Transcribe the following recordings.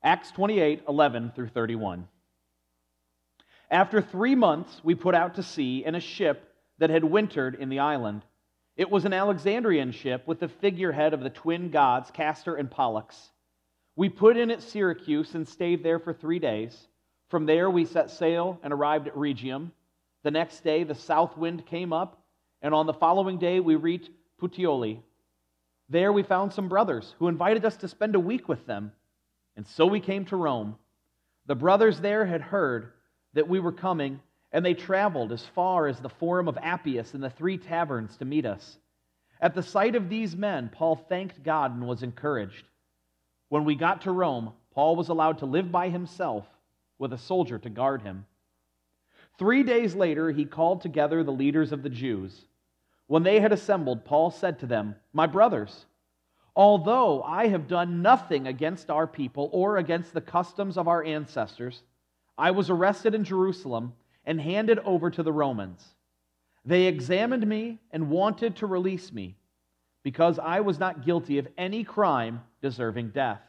Acts 28, 11 through 31. After 3 months, we put out to sea in a ship that had wintered in the island. It was an Alexandrian ship with the figurehead of the twin gods, Castor and Pollux. We put in at Syracuse and stayed there for 3 days. From there, we set sail and arrived at Rhegium. The next day, the south wind came up, and on the following day, we reached Puteoli. There, we found some brothers who invited us to spend a week with them, and so we came to Rome. The brothers there had heard that we were coming, and they traveled as far as the Forum of Appius and the 3 taverns to meet us. At the sight of these men, Paul thanked God and was encouraged. When we got to Rome, Paul was allowed to live by himself with a soldier to guard him. 3 days later, he called together the leaders of the Jews. When they had assembled, Paul said to them, "My brothers, although I have done nothing against our people or against the customs of our ancestors, I was arrested in Jerusalem and handed over to the Romans. They examined me and wanted to release me, because I was not guilty of any crime deserving death.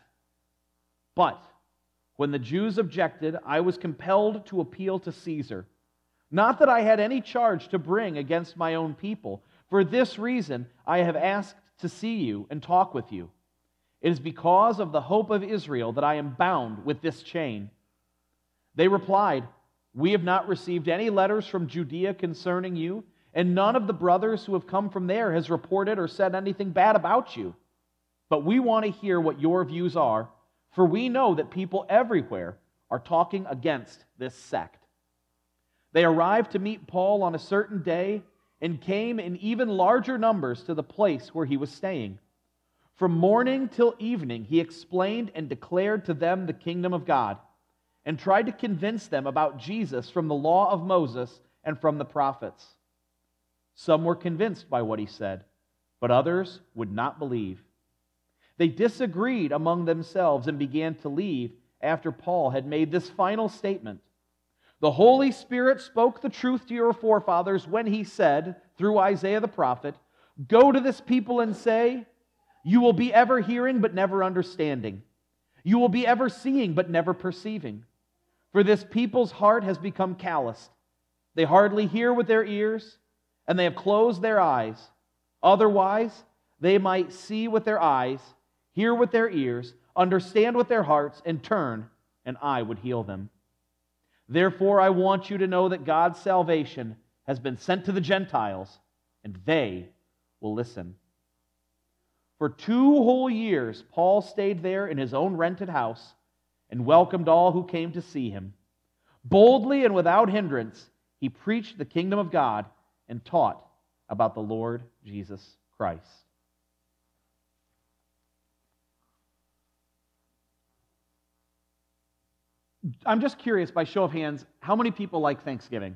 But when the Jews objected, I was compelled to appeal to Caesar. Not that I had any charge to bring against my own people. For this reason, I have asked to see you and talk with you. It is because of the hope of Israel that I am bound with this chain." They replied, "We have not received any letters from Judea concerning you, and none of the brothers who have come from there has reported or said anything bad about you. But we want to hear what your views are, for we know that people everywhere are talking against this sect." They arrived to meet Paul on a certain day and came in even larger numbers to the place where he was staying. From morning till evening, he explained and declared to them the kingdom of God, and tried to convince them about Jesus from the law of Moses and from the prophets. Some were convinced by what he said, but others would not believe. They disagreed among themselves and began to leave after Paul had made this final statement: "The Holy Spirit spoke the truth to your forefathers when he said, through Isaiah the prophet, 'Go to this people and say, you will be ever hearing but never understanding. You will be ever seeing but never perceiving. For this people's heart has become calloused. They hardly hear with their ears, and they have closed their eyes. Otherwise, they might see with their eyes, hear with their ears, understand with their hearts, and turn, and I would heal them.' Therefore, I want you to know that God's salvation has been sent to the Gentiles, and they will listen." For 2 whole years, Paul stayed there in his own rented house and welcomed all who came to see him. Boldly and without hindrance, he preached the kingdom of God and taught about the Lord Jesus Christ. I'm just curious, by show of hands, how many people like Thanksgiving?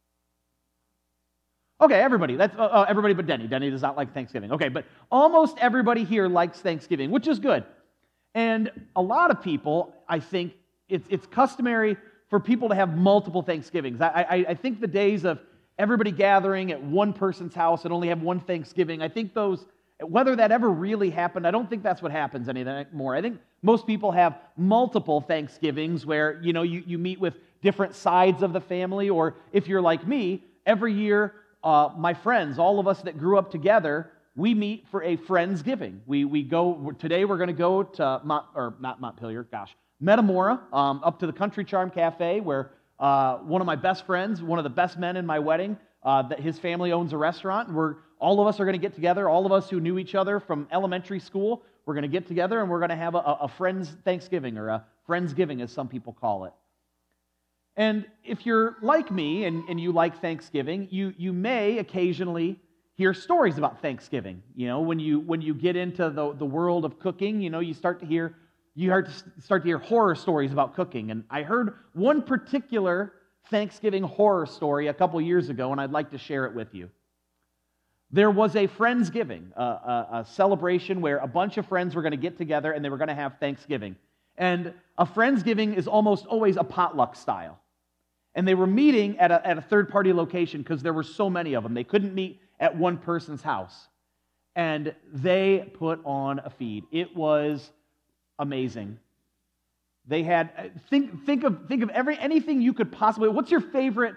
Okay, everybody. That's everybody but Denny. Denny does not like Thanksgiving. Okay, but almost everybody here likes Thanksgiving, which is good. And a lot of people, I think, it's customary for people to have multiple Thanksgivings. I think the days of everybody gathering at one person's house and only have one Thanksgiving, I think those, whether that ever really happened, I don't think that's what happens anymore. I think most people have multiple Thanksgivings where, you meet with different sides of the family, or if you're like me, every year, my friends, all of us that grew up together, we meet for a Friendsgiving. We go, today we're going to go to, Metamora, up to the Country Charm Cafe, where one of my best friends, one of the best men in my wedding, that his family owns a restaurant, and all of us are going to get together, all of us who knew each other from elementary school, we're going to get together and we're going to have a Friends Thanksgiving, or a Friendsgiving as some people call it. And if you're like me and you like Thanksgiving, you may occasionally hear stories about Thanksgiving. When you get into the world of cooking, you start to hear horror stories about cooking. And I heard one particular Thanksgiving horror story a couple years ago, and I'd like to share it with you. There was a Friendsgiving, a celebration where a bunch of friends were going to get together and they were going to have Thanksgiving. And a Friendsgiving is almost always a potluck style. And they were meeting at a third-party location because there were so many of them. They couldn't meet at one person's house. And they put on a feed. It was amazing. They had think of anything you could possibly. What's your favorite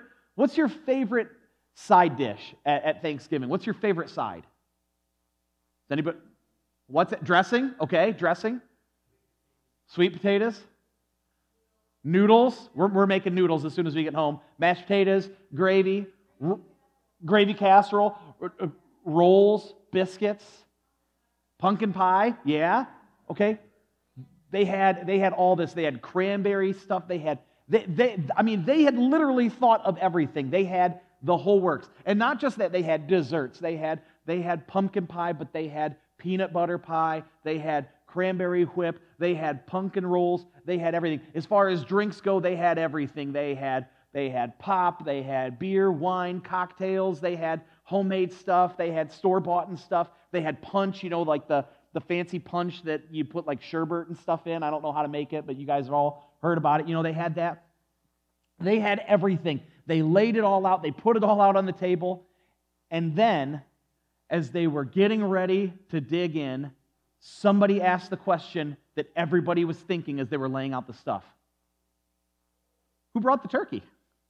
side dish at Thanksgiving? What's your favorite side? Does anybody? What's it? Dressing? Okay, dressing. Sweet potatoes. Noodles. We're making noodles as soon as we get home. Mashed potatoes, gravy, gravy casserole, rolls, biscuits, pumpkin pie. Yeah. Okay. They had all this. They had cranberry stuff. They had literally thought of everything. They had the whole works. And not just that, they had desserts. They had pumpkin pie, but they had peanut butter pie. They had cranberry whip. They had pumpkin rolls. They had everything. As far as drinks go, they had everything. They had pop. They had beer, wine, cocktails. They had homemade stuff. They had store-bought and stuff. They had punch, like the fancy punch that you put like sherbet and stuff in. I don't know how to make it, but you guys have all heard about it. They had that. They had everything. They laid it all out. They put it all out on the table. And then, as they were getting ready to dig in, somebody asked the question that everybody was thinking as they were laying out the stuff. Who brought the turkey?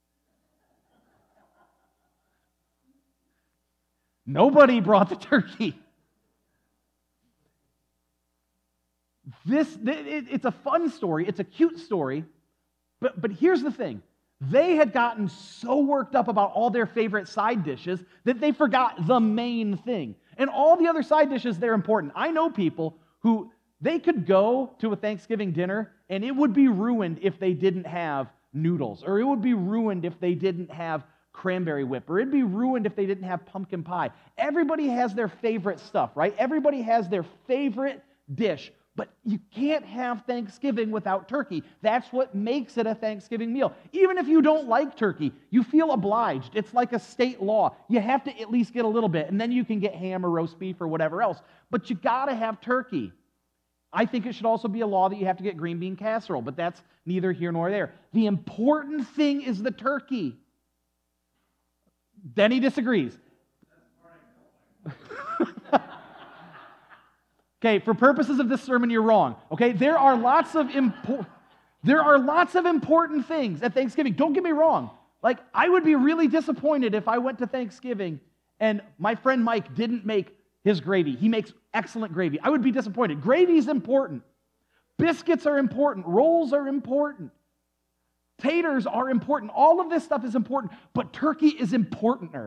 Nobody brought the turkey. It's a fun story. It's a cute story. But here's the thing. They had gotten so worked up about all their favorite side dishes that they forgot the main thing. And all the other side dishes, they're important. I know people who, they could go to a Thanksgiving dinner and it would be ruined if they didn't have noodles, or it would be ruined if they didn't have cranberry whip, or it'd be ruined if they didn't have pumpkin pie. Everybody has their favorite stuff, right? Everybody has their favorite dish. But you can't have Thanksgiving without turkey. That's what makes it a Thanksgiving meal. Even if you don't like turkey, you feel obliged. It's like a state law. You have to at least get a little bit, and then you can get ham or roast beef or whatever else. But you got to have turkey. I think it should also be a law that you have to get green bean casserole, but that's neither here nor there. The important thing is the turkey. Denny disagrees. Okay, for purposes of this sermon, you're wrong. Okay, there are lots of important things at Thanksgiving. Don't get me wrong. Like, I would be really disappointed if I went to Thanksgiving and my friend Mike didn't make his gravy. He makes excellent gravy. I would be disappointed. Gravy is important. Biscuits are important. Rolls are important. Taters are important. All of this stuff is important, but turkey is importanter.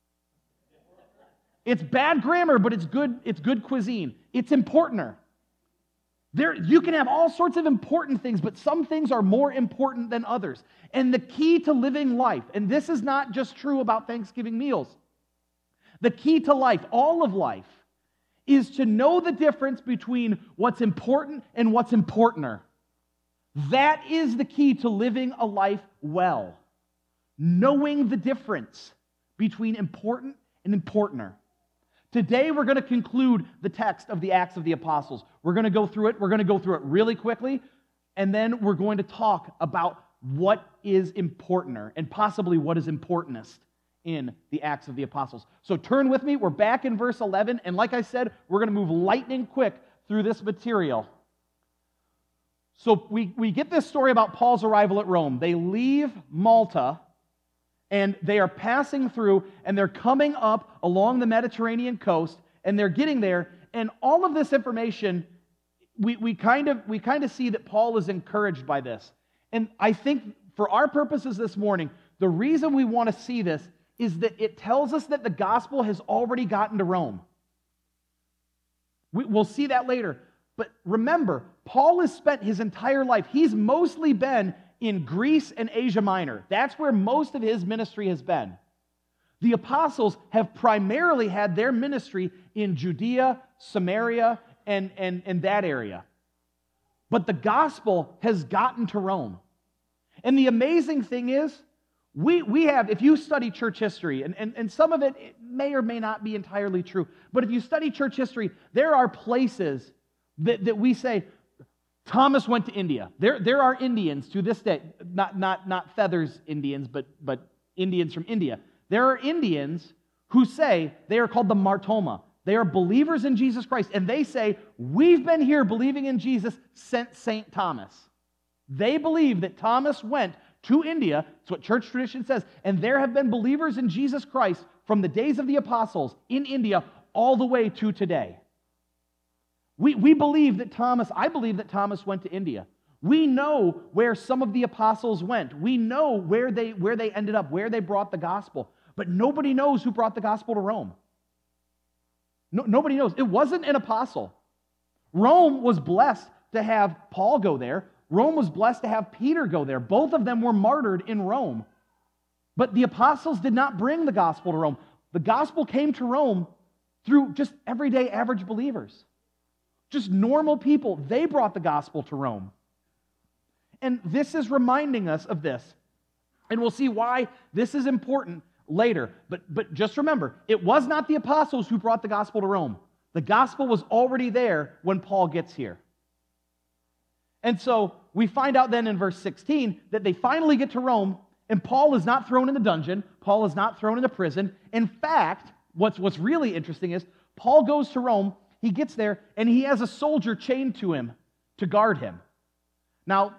It's bad grammar, but it's good cuisine. It's importanter. You can have all sorts of important things, but some things are more important than others. And the key to living life, and this is not just true about Thanksgiving meals, the key to life, all of life, is to know the difference between what's important and what's importanter. That is the key to living a life well. Knowing the difference between important and importanter. Today, we're going to conclude the text of the Acts of the Apostles. We're going to go through it. We're going to go through it really quickly, and then we're going to talk about what is importanter and possibly what is importantest in the Acts of the Apostles. So turn with me. We're back in verse 11, and like I said, we're going to move lightning quick through this material. So we get this story about Paul's arrival at Rome. They leave Malta, and they are passing through, and they're coming up along the Mediterranean coast, and they're getting there, and all of this information, we kind of see that Paul is encouraged by this. And I think for our purposes this morning, the reason we want to see this is that it tells us that the gospel has already gotten to Rome. We'll see that later. But remember, Paul has spent his entire life, he's mostly been in Greece and Asia Minor. That's where most of his ministry has been. The apostles have primarily had their ministry in Judea, Samaria, and that area. But the gospel has gotten to Rome. And the amazing thing is, we have, if you study church history, and some of it may or may not be entirely true, but if you study church history, there are places that we say, Thomas went to India. There are Indians to this day, not Feathers Indians, but Indians from India. There are Indians who say, they are called the Martoma. They are believers in Jesus Christ, and they say, we've been here believing in Jesus since St. Thomas. They believe that Thomas went to India, that's what church tradition says, and there have been believers in Jesus Christ from the days of the apostles in India all the way to today. We believe that I believe that Thomas went to India. We know where some of the apostles went. We know where they ended up, where they brought the gospel. But nobody knows who brought the gospel to Rome. Nobody knows. It wasn't an apostle. Rome was blessed to have Paul go there. Rome was blessed to have Peter go there. Both of them were martyred in Rome. But the apostles did not bring the gospel to Rome. The gospel came to Rome through just everyday average believers. Just normal people. They brought the gospel to Rome. And this is reminding us of this. And we'll see why this is important later. But just remember, it was not the apostles who brought the gospel to Rome. The gospel was already there when Paul gets here. And so we find out then in verse 16 that they finally get to Rome, and Paul is not thrown in the dungeon. Paul is not thrown into prison. In fact, what's really interesting is Paul goes to Rome, he gets there, and he has a soldier chained to him to guard him. Now,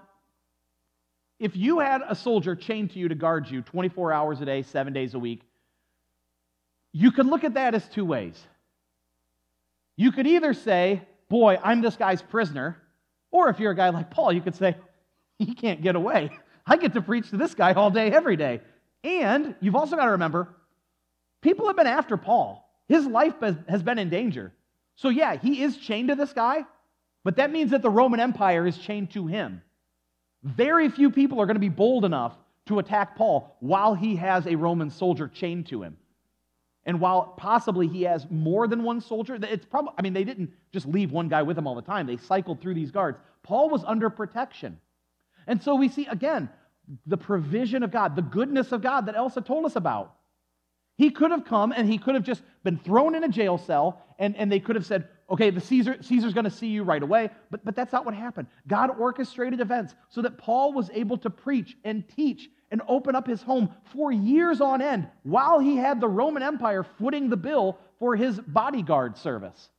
if you had a soldier chained to you to guard you 24 hours a day, 7 days a week, you could look at that as two ways. You could either say, boy, I'm this guy's prisoner, or if you're a guy like Paul, you could say, he can't get away. I get to preach to this guy all day, every day. And you've also got to remember, people have been after Paul. His life has been in danger. So yeah, he is chained to this guy, but that means that the Roman Empire is chained to him. Very few people are going to be bold enough to attack Paul while he has a Roman soldier chained to him. And while possibly he has more than one soldier, it's probably, they didn't just leave one guy with him all the time. They cycled through these guards. Paul was under protection. And so we see, again, the provision of God, the goodness of God that Elsa told us about. He could have come and he could have just been thrown in a jail cell and they could have said, okay, Caesar's going to see you right away. But that's not what happened. God orchestrated events so that Paul was able to preach and teach and open up his home for years on end while he had the Roman Empire footing the bill for his bodyguard service.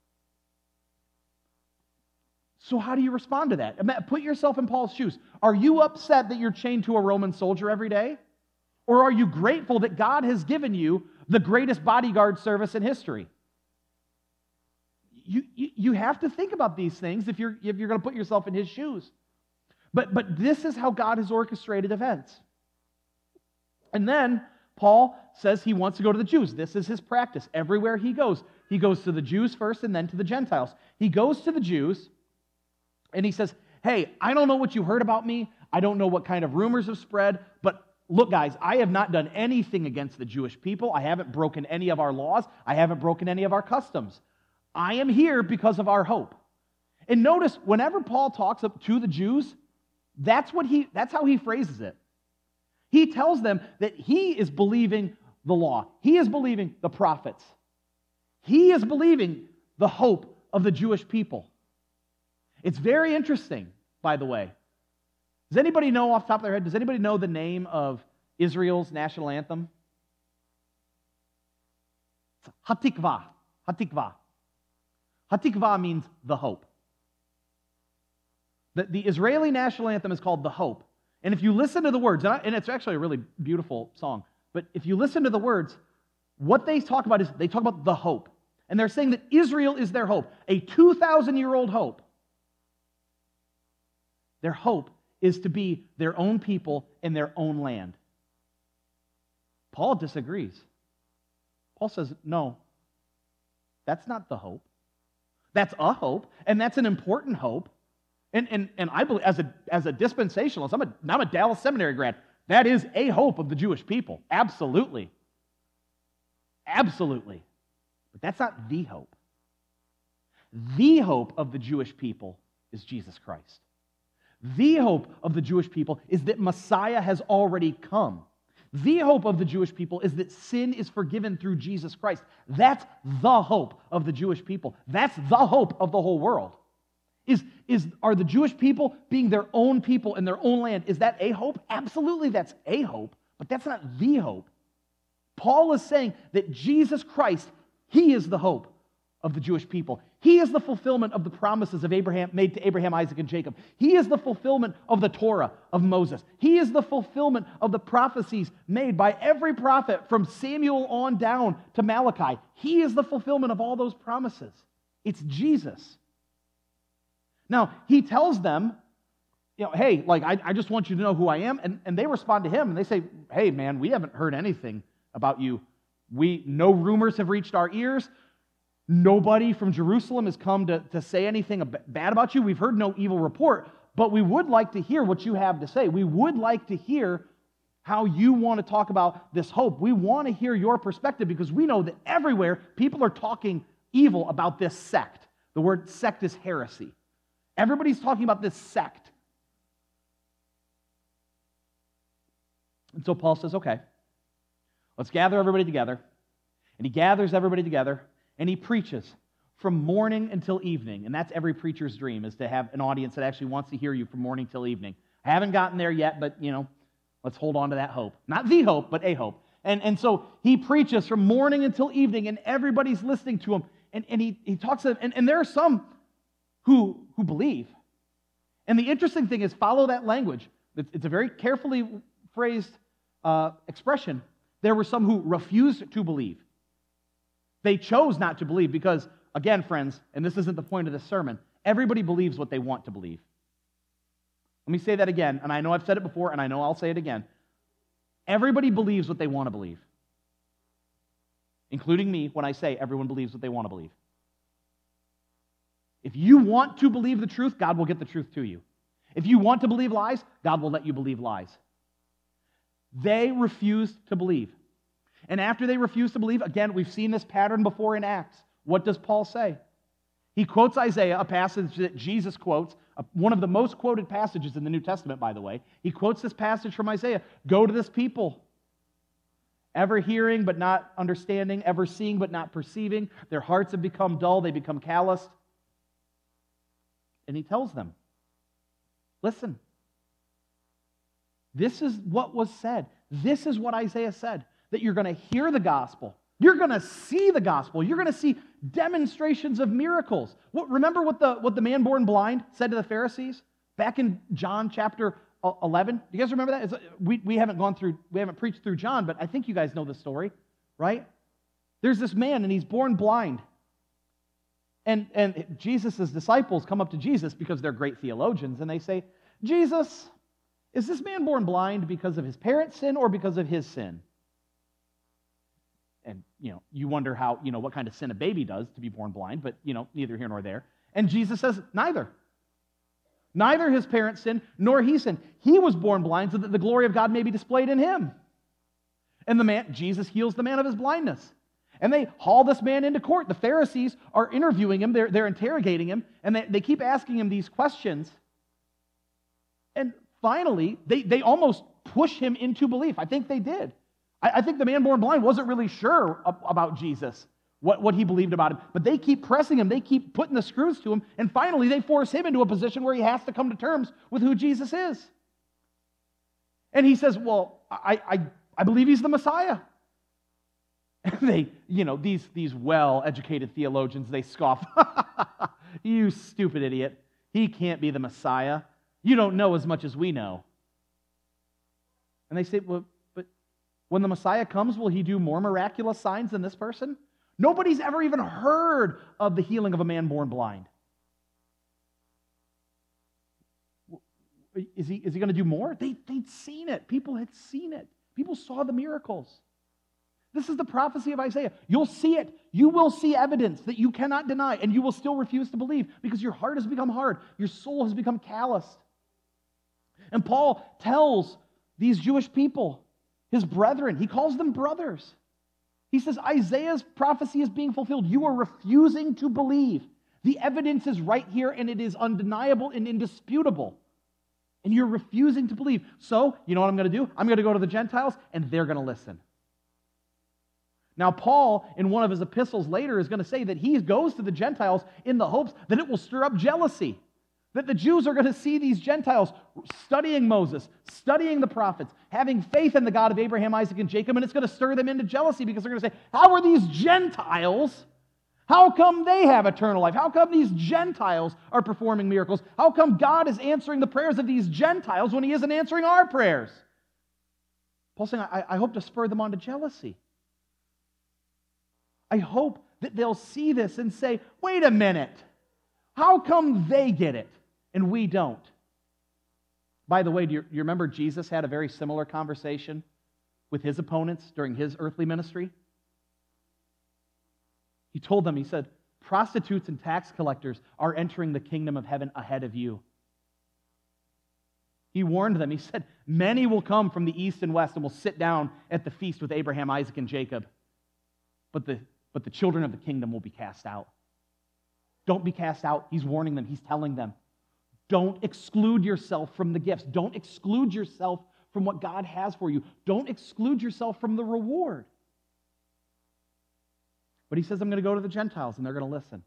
So how do you respond to that? Put yourself in Paul's shoes. Are you upset that you're chained to a Roman soldier every day? Or are you grateful that God has given you the greatest bodyguard service in history? You have to think about these things if you're going to put yourself in his shoes. But this is how God has orchestrated events. And then Paul says he wants to go to the Jews. This is his practice. Everywhere he goes to the Jews first and then to the Gentiles. He goes to the Jews and he says, hey, I don't know what you heard about me. I don't know what kind of rumors have spread, but look, guys, I have not done anything against the Jewish people. I haven't broken any of our laws. I haven't broken any of our customs. I am here because of our hope. And notice, whenever Paul talks to the Jews, that's how he phrases it. He tells them that he is believing the law. He is believing the prophets. He is believing the hope of the Jewish people. It's very interesting, by the way. Does anybody know off the top of their head, does anybody know the name of Israel's national anthem? It's Hatikvah. Hatikvah. Hatikvah means the hope. The Israeli national anthem is called the Hope. And if you listen to the words, and it's actually a really beautiful song, but if you listen to the words, what they talk about is they talk about the hope. And they're saying that Israel is their hope, a 2,000-year-old hope. Their hope is to be their own people in their own land. Paul disagrees. Paul says, no, that's not the hope. That's a hope, and that's an important hope. And I believe, as a dispensationalist, I'm a Dallas Seminary grad. That is a hope of the Jewish people. Absolutely. Absolutely. But that's not the hope. The hope of the Jewish people is Jesus Christ. The hope of the Jewish people is that Messiah has already come. The hope of the Jewish people is that sin is forgiven through Jesus Christ. That's the hope of the Jewish people. That's the hope of the whole world. Are the Jewish people being their own people in their own land, is that a hope? Absolutely, that's a hope, but that's not the hope. Paul is saying that Jesus Christ, he is the hope of the Jewish people. He is the fulfillment of the promises of Abraham made to Abraham, Isaac, and Jacob. He is the fulfillment of the Torah of Moses. He is the fulfillment of the prophecies made by every prophet from Samuel on down to Malachi. He is the fulfillment of all those promises. It's Jesus. Now, he tells them, hey, I just want you to know who I am. And they respond to him and they say, hey, man, we haven't heard anything about you. No rumors have reached our ears. Nobody from Jerusalem has come to say anything bad about you. We've heard no evil report, but we would like to hear what you have to say. We would like to hear how you want to talk about this hope. We want to hear your perspective because we know that everywhere people are talking evil about this sect. The word sect is heresy. Everybody's talking about this sect. And so Paul says, okay, let's gather everybody together. And he gathers everybody together. And he preaches from morning until evening. And that's every preacher's dream, is to have an audience that actually wants to hear you from morning till evening. I haven't gotten there yet, but, let's hold on to that hope. Not the hope, but a hope. And so he preaches from morning until evening, and everybody's listening to him. And he talks to them. And there are some who believe. And the interesting thing is, follow that language. It's a very carefully phrased expression. There were some who refused to believe. They chose not to believe because, again, friends, and this isn't the point of this sermon, everybody believes what they want to believe. Let me say that again, and I know I've said it before, and I know I'll say it again. Everybody believes what they want to believe, including me when I say everyone believes what they want to believe. If you want to believe the truth, God will get the truth to you. If you want to believe lies, God will let you believe lies. They refused to believe. And after they refuse to believe, again, we've seen this pattern before in Acts. What does Paul say? He quotes Isaiah, a passage that Jesus quotes, one of the most quoted passages in the New Testament, by the way. He quotes this passage from Isaiah. Go to this people, ever hearing but not understanding, ever seeing but not perceiving. Their hearts have become dull, they become calloused. And he tells them, listen, this is what was said. This is what Isaiah said. That you're going to hear the gospel. You're going to see the gospel. You're going to see demonstrations of miracles. Remember what the man born blind said to the Pharisees back in John chapter 11? Do you guys remember that? We haven't preached through John, but I think you guys know the story, right? There's this man and he's born blind. And Jesus' disciples come up to Jesus because they're great theologians and they say, Jesus, is this man born blind because of his parents' sin or because of his sin? And, you wonder how, what kind of sin a baby does to be born blind, but, neither here nor there. And Jesus says, neither. Neither his parents sinned, nor he sinned. He was born blind so that the glory of God may be displayed in him. And Jesus heals the man of his blindness. And they haul this man into court. The Pharisees are interviewing him. They're interrogating him. And they keep asking him these questions. And finally, they almost push him into belief. I think they did. I think the man born blind wasn't really sure about Jesus, what he believed about him. But they keep pressing him. They keep putting the screws to him. And finally, they force him into a position where he has to come to terms with who Jesus is. And he says, well, I believe he's the Messiah. And these well-educated theologians, they scoff. You stupid idiot. He can't be the Messiah. You don't know as much as we know. And they say, well, but when the Messiah comes, will he do more miraculous signs than this person? Nobody's ever even heard of the healing of a man born blind. Is he going to do more? They'd seen it. People had seen it. People saw the miracles. This is the prophecy of Isaiah. You'll see it. You will see evidence that you cannot deny, and you will still refuse to believe because your heart has become hard. Your soul has become calloused. And Paul tells these Jewish people, his brethren, he calls them brothers. He says, Isaiah's prophecy is being fulfilled. You are refusing to believe. The evidence is right here, and it is undeniable and indisputable. And you're refusing to believe. So, you know what I'm going to do? I'm going to go to the Gentiles, and they're going to listen. Now, Paul, in one of his epistles later, is going to say that he goes to the Gentiles in the hopes that it will stir up jealousy. That the Jews are going to see these Gentiles studying Moses, studying the prophets, having faith in the God of Abraham, Isaac, and Jacob, and it's going to stir them into jealousy because they're going to say, how are these Gentiles How come they have eternal life? How come these Gentiles are performing miracles? How come God is answering the prayers of these Gentiles when he isn't answering our prayers? Paul's saying, I hope to spur them on to jealousy. I hope that they'll see this and say, wait a minute, how come they get it and we don't? By the way, do you remember Jesus had a very similar conversation with his opponents during his earthly ministry? He told them, he said, prostitutes and tax collectors are entering the kingdom of heaven ahead of you. He warned them, he said, many will come from the east and west and will sit down at the feast with Abraham, Isaac, and Jacob. But the children of the kingdom will be cast out. Don't be cast out. He's warning them. He's telling them. Don't exclude yourself from the gifts. Don't exclude yourself from what God has for you. Don't exclude yourself from the reward. But he says, I'm going to go to the Gentiles, and they're going to listen.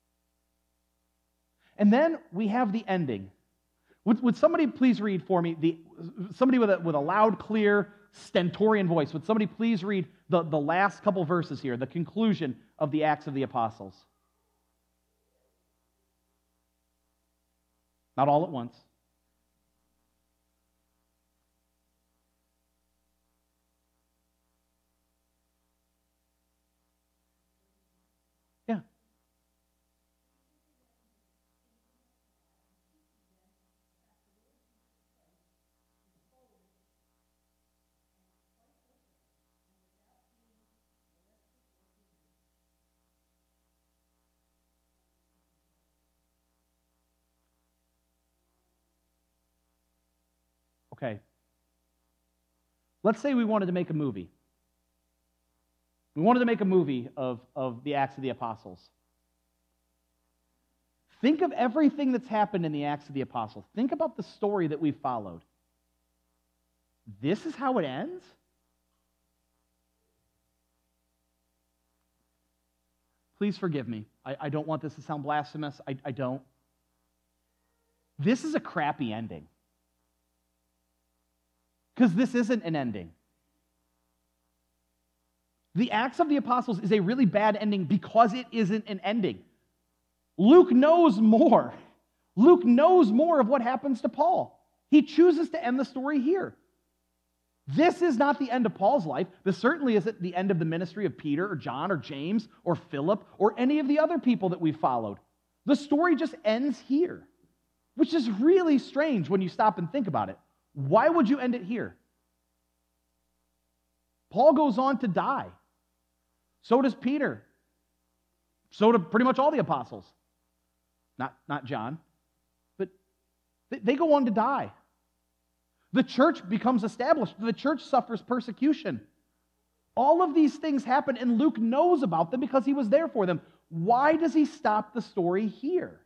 And then we have the ending. Would somebody please read for me, somebody with a loud, clear, stentorian voice, would somebody please read the last couple verses here, the conclusion of the Acts of the Apostles? Not all at once. Yeah. Okay. Let's say we wanted to make a movie. We wanted to make a movie of the Acts of the Apostles. Think of everything that's happened in the Acts of the Apostles. Think about the story that we've followed. This is how it ends? Please forgive me. I don't want this to sound blasphemous. I don't. This is a crappy ending. Because this isn't an ending. The Acts of the Apostles is a really bad ending because it isn't an ending. Luke knows more. Luke knows more of what happens to Paul. He chooses to end the story here. This is not the end of Paul's life. This certainly isn't the end of the ministry of Peter or John or James or Philip or any of the other people that we've followed. The story just ends here, which is really strange when you stop and think about it. Why would you end it here? Paul goes on to die. So does Peter. So do pretty much all the apostles. Not John. But they go on to die. The church becomes established. The church suffers persecution. All of these things happen, and Luke knows about them because he was there for them. Why does he stop the story here?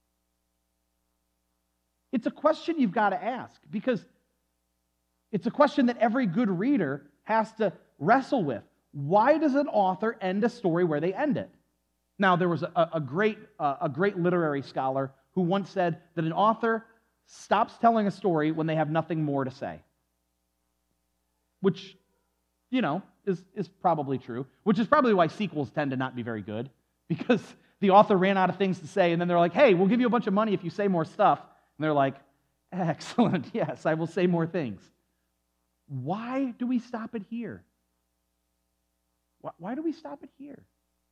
It's a question you've got to ask, because it's a question that every good reader has to wrestle with. Why does an author end a story where they end it? Now, there was a great literary scholar who once said that an author stops telling a story when they have nothing more to say. Which, is probably true. Which is probably why sequels tend to not be very good. Because the author ran out of things to say, and then they're like, hey, we'll give you a bunch of money if you say more stuff. And they're like, excellent, yes, I will say more things. Why do we stop it here? Why do we stop it here?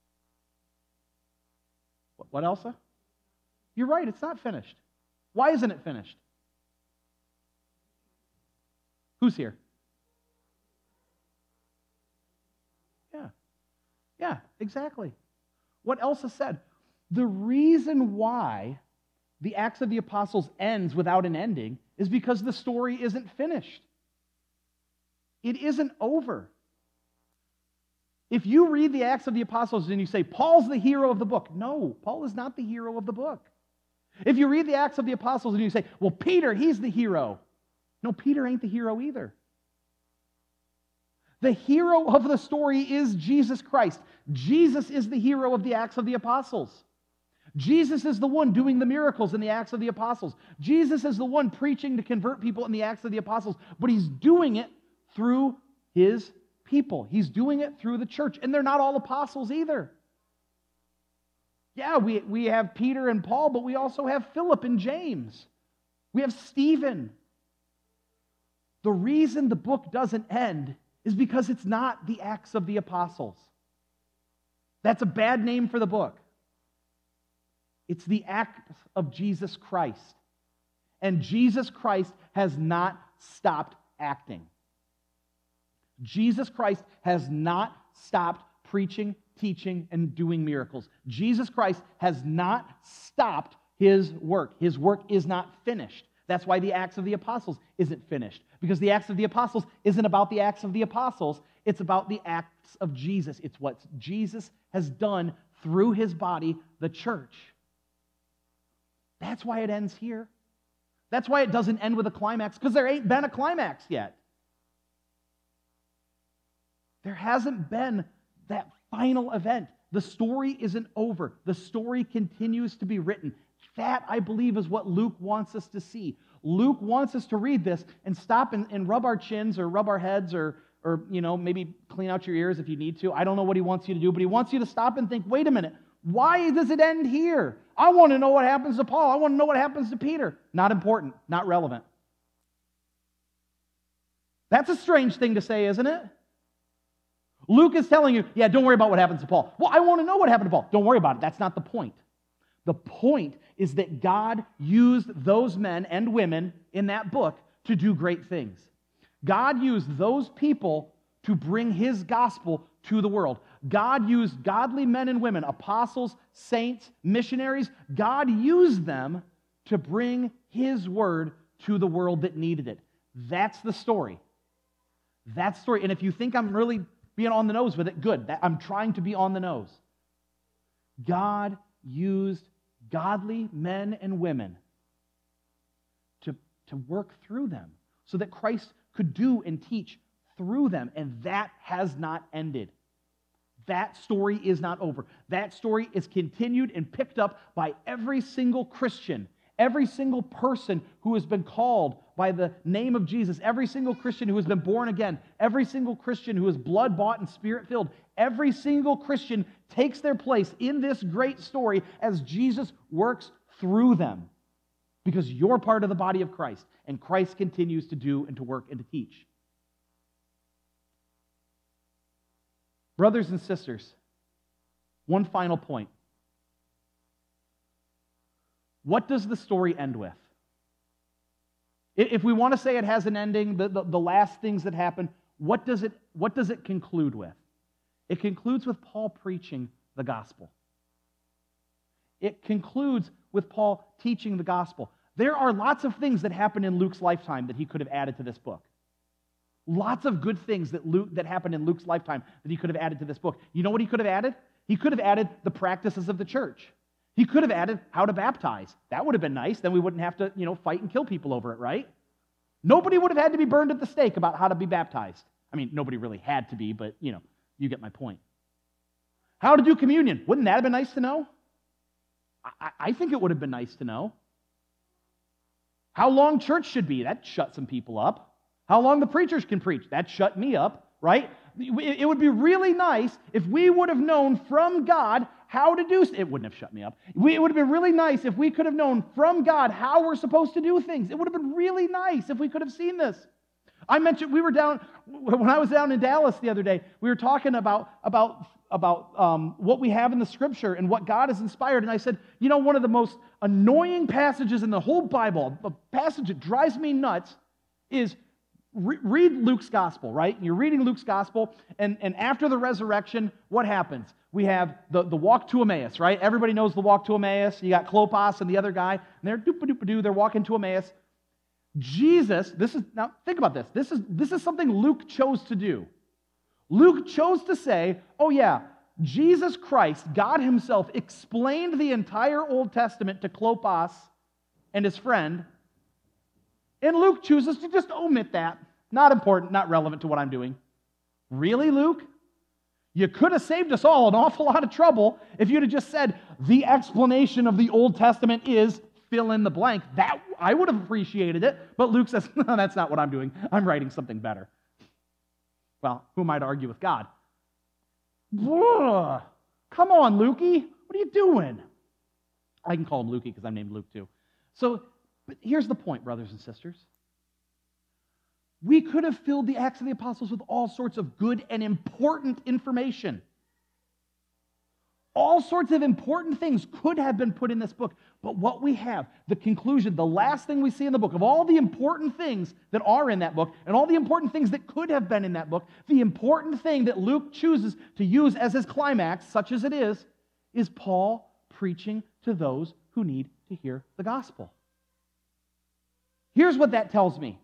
What, Elsa? You're right, it's not finished. Why isn't it finished? Who's here? Yeah, exactly. What Elsa said. The reason why the Acts of the Apostles ends without an ending is because the story isn't finished. It isn't over. If you read the Acts of the Apostles and you say, Paul's the hero of the book. No, Paul is not the hero of the book. If you read the Acts of the Apostles and you say, well, Peter, he's the hero. No, Peter ain't the hero either. The hero of the story is Jesus Christ. Jesus is the hero of the Acts of the Apostles. Jesus is the one doing the miracles in the Acts of the Apostles. Jesus is the one preaching to convert people in the Acts of the Apostles, but he's doing it through his people. He's doing it through the church, and they're not all apostles either. Yeah, we have Peter and Paul, but we also have Philip and James. We have Stephen. The reason the book doesn't end is because it's not the Acts of the Apostles. That's a bad name for the book. It's the Acts of Jesus Christ. And Jesus Christ has not stopped acting. Jesus Christ has not stopped preaching, teaching, and doing miracles. Jesus Christ has not stopped his work. His work is not finished. That's why the Acts of the Apostles isn't finished. Because the Acts of the Apostles isn't about the Acts of the Apostles. It's about the acts of Jesus. It's what Jesus has done through his body, the church. That's why it ends here. That's why it doesn't end with a climax, because there ain't been a climax yet. There hasn't been that final event. The story isn't over. The story continues to be written. That, I believe, is what Luke wants us to see. Luke wants us to read this and stop and rub our chins or rub our heads or maybe clean out your ears if you need to. I don't know what he wants you to do, but he wants you to stop and think, wait a minute, why does it end here? I want to know what happens to Paul. I want to know what happens to Peter. Not important, not relevant. That's a strange thing to say, isn't it? Luke is telling you, yeah, don't worry about what happens to Paul. Well, I want to know what happened to Paul. Don't worry about it. That's not the point. The point is that God used those men and women in that book to do great things. God used those people to bring his gospel to the world. God used godly men and women, apostles, saints, missionaries. God used them to bring his word to the world that needed it. That's the story. That's the story. And if you think I'm really being on the nose with it, good. I'm trying to be on the nose. God used godly men and women to work through them so that Christ could do and teach through them, and that has not ended. That story is not over. That story is continued and picked up by every single Christian, every single person who has been called by the name of Jesus, every single Christian who has been born again, every single Christian who is blood-bought and spirit-filled, every single Christian takes their place in this great story as Jesus works through them. Because you're part of the body of Christ, and Christ continues to do and to work and to teach. Brothers and sisters, one final point. What does the story end with? If we want to say it has an ending, the last things that happen, what does it conclude with? It concludes with Paul preaching the gospel. It concludes with Paul teaching the gospel. There are lots of things that happen in Luke's lifetime that he could have added to this book. Lots of good things that happened in Luke's lifetime that he could have added to this book. You know what he could have added? He could have added the practices of the church. He could have added how to baptize. That would have been nice. Then we wouldn't have to, fight and kill people over it, right? Nobody would have had to be burned at the stake about how to be baptized. I mean, nobody really had to be, but, you get my point. How to do communion. Wouldn't that have been nice to know? I think it would have been nice to know. How long church should be. That shut some people up. How long the preachers can preach. That shut me up, right? It would be really nice if we would have known from God how to do it. Wouldn't have shut me up. It would have been really nice if we could have known from God how we're supposed to do things. It would have been really nice if we could have seen this. I mentioned when I was down in Dallas the other day, we were talking about what we have in the Scripture and what God has inspired. And I said, one of the most annoying passages in the whole Bible, a passage that drives me nuts, is read Luke's gospel, right? You're reading Luke's gospel, and after the resurrection, what happens? We have the walk to Emmaus, right? Everybody knows the walk to Emmaus. You got Clopas and the other guy, and they're doop-a-doop-a-doo, they're walking to Emmaus. Jesus, now think about this. This is something Luke chose to do. Luke chose to say, oh yeah, Jesus Christ, God himself, explained the entire Old Testament to Clopas and his friend, and Luke chooses to just omit that. Not important, not relevant to what I'm doing. Really, Luke? You could have saved us all an awful lot of trouble if you'd have just said, the explanation of the Old Testament is fill in the blank. That I would have appreciated it, but Luke says, no, that's not what I'm doing. I'm writing something better. Well, who am I to argue with God? Ugh. Come on, Lukey. what are you doing? I can call him Lukey because I'm named Luke too. So, but here's the point, brothers and sisters. We could have filled the Acts of the Apostles with all sorts of good and important information. All sorts of important things could have been put in this book. But what we have, the conclusion, the last thing we see in the book, of all the important things that are in that book, and all the important things that could have been in that book, the important thing that Luke chooses to use as his climax, such as it is Paul preaching to those who need to hear the gospel. Here's what that tells me.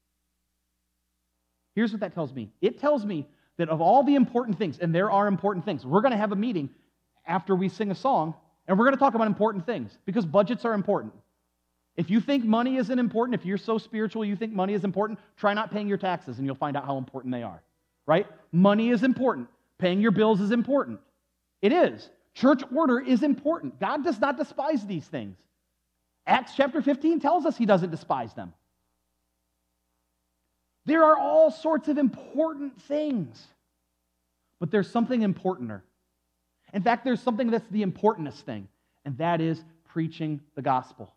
Here's what that tells me. It tells me that of all the important things, and there are important things, we're going to have a meeting after we sing a song, and we're going to talk about important things, because budgets are important. If you think money isn't important, if you're so spiritual you think money is important, try not paying your taxes, and you'll find out how important they are. Right? Money is important. Paying your bills is important. It is. Church order is important. God does not despise these things. Acts chapter 15 tells us he doesn't despise them. There are all sorts of important things, but there's something importanter. In fact, there's something that's the importantest thing, and that is preaching the gospel.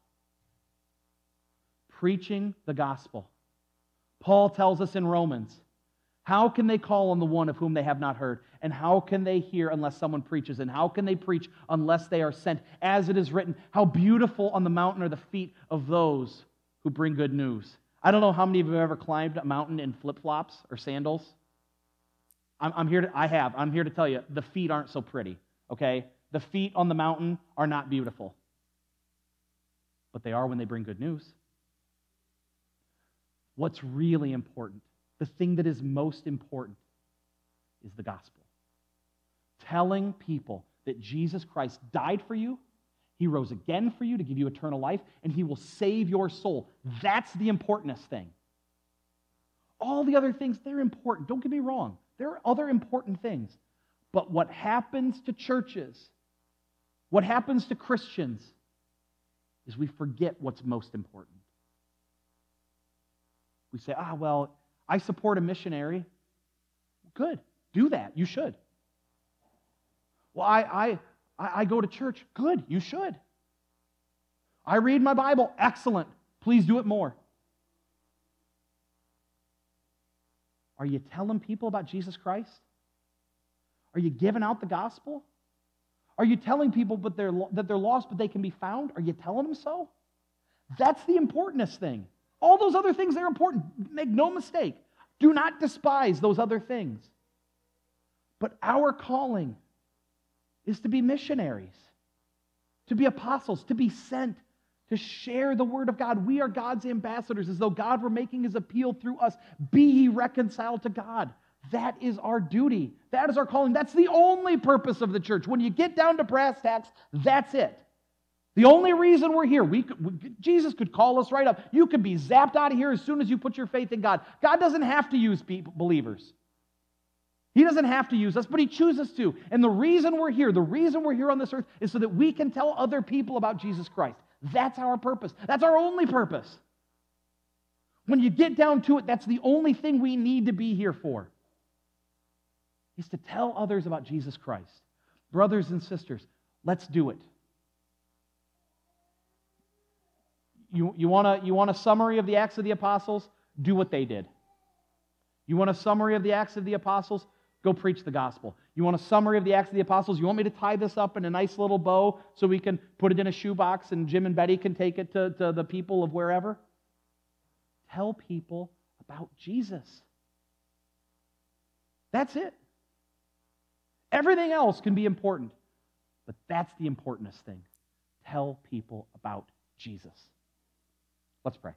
Preaching the gospel. Paul tells us in Romans, how can they call on the one of whom they have not heard? And how can they hear unless someone preaches? And how can they preach unless they are sent? As it is written, how beautiful on the mountain are the feet of those who bring good news. I don't know how many of you have ever climbed a mountain in flip-flops or sandals. I'm here to tell you, the feet aren't so pretty, okay? The feet on the mountain are not beautiful. But they are when they bring good news. What's really important, the thing that is most important, is the gospel. Telling people that Jesus Christ died for you, he rose again for you to give you eternal life, and he will save your soul. That's the importantest thing. All the other things, they're important. Don't get me wrong. There are other important things. But what happens to churches, what happens to Christians, is we forget what's most important. We say, well, I support a missionary. Good. Do that. You should. Well, I go to church. Good. You should. I read my Bible. Excellent. Please do it more. Are you telling people about Jesus Christ? Are you giving out the gospel? Are you telling people that they're lost but they can be found? Are you telling them so? That's the importantest thing. All those other things, they're important. Make no mistake. Do not despise those other things. But our calling is to be missionaries, to be apostles, to be sent, to share the word of God. We are God's ambassadors, as though God were making his appeal through us. Be ye reconciled to God. That is our duty. That is our calling. That's the only purpose of the church. When you get down to brass tacks, that's it. The only reason we're here, Jesus could call us right up. You could be zapped out of here as soon as you put your faith in God. God doesn't have to use believers. He doesn't have to use us, but he chooses to. And the reason we're here on this earth, is so that we can tell other people about Jesus Christ. That's our purpose. That's our only purpose. When you get down to it, that's the only thing we need to be here for, is to tell others about Jesus Christ. Brothers and sisters, let's do it. You want a summary of the Acts of the Apostles? Do what they did. You want a summary of the Acts of the Apostles? Go preach the gospel. You want a summary of the Acts of the Apostles? You want me to tie this up in a nice little bow so we can put it in a shoebox and Jim and Betty can take it to the people of wherever? Tell people about Jesus. That's it. Everything else can be important, but that's the importantest thing. Tell people about Jesus. Let's pray.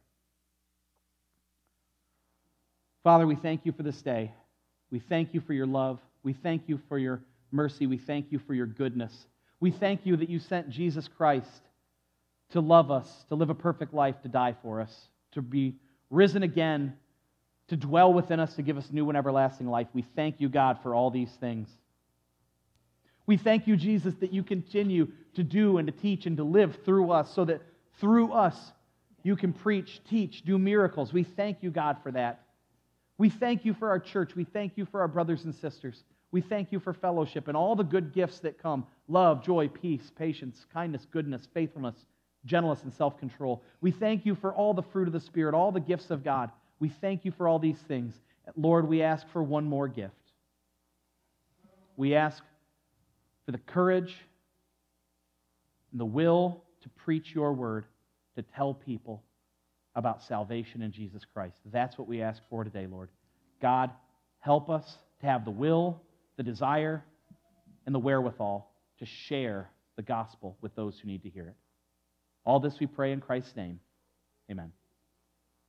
Father, we thank you for this day. We thank you for your love. We thank you for your mercy. We thank you for your goodness. We thank you that you sent Jesus Christ to love us, to live a perfect life, to die for us, to be risen again, to dwell within us, to give us new and everlasting life. We thank you, God, for all these things. We thank you, Jesus, that you continue to do and to teach and to live through us, so that through us you can preach, teach, do miracles. We thank you, God, for that. We thank you for our church. We thank you for our brothers and sisters. We thank you for fellowship and all the good gifts that come: love, joy, peace, patience, kindness, goodness, faithfulness, gentleness, and self-control. We thank you for all the fruit of the Spirit, all the gifts of God. We thank you for all these things. Lord, we ask for one more gift. We ask for the courage and the will to preach your word, to tell people about salvation in Jesus Christ. That's what we ask for today, Lord. God, help us to have the will, the desire, and the wherewithal to share the gospel with those who need to hear it. All this we pray in Christ's name. Amen.